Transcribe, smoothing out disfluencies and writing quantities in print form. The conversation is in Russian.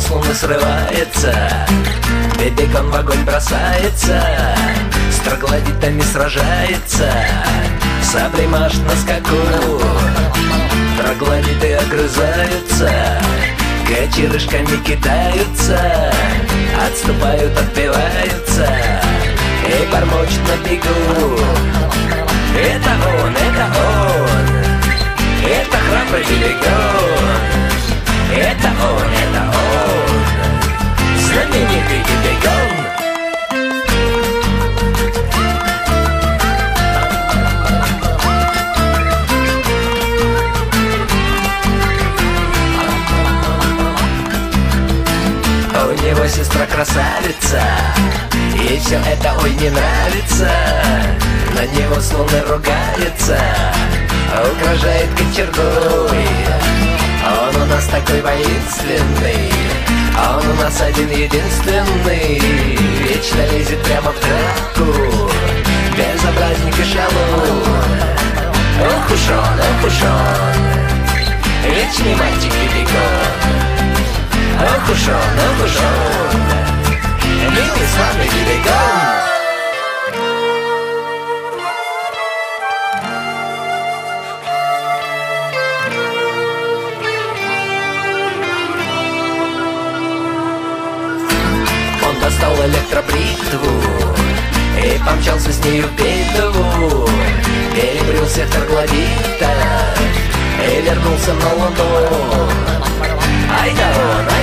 с луны срывается, бибикон в огонь бросается, с троглодитами сражается, саблей машет на скаку. Троглодиты огрызаются, кочерышками кидаются, отступают, отбиваются и бормочет на бегу. Это он, это храбрый бибикон. Это он, знаменитый бибикон. У него сестра красавица, и все это ой не нравится. На него с луны ругается, угрожает кочергой. Он у нас такой воинственный, он у нас один единственный, вечно лезет прямо в драку, безобразник и шалун. Ох уж он, вечный мальчик бибикон. Ох уж он, милый славный бибикон. Он достал электробритву и помчался с нею в битву, перебрил всех троглодитов и вернулся на Луну. Ай да он,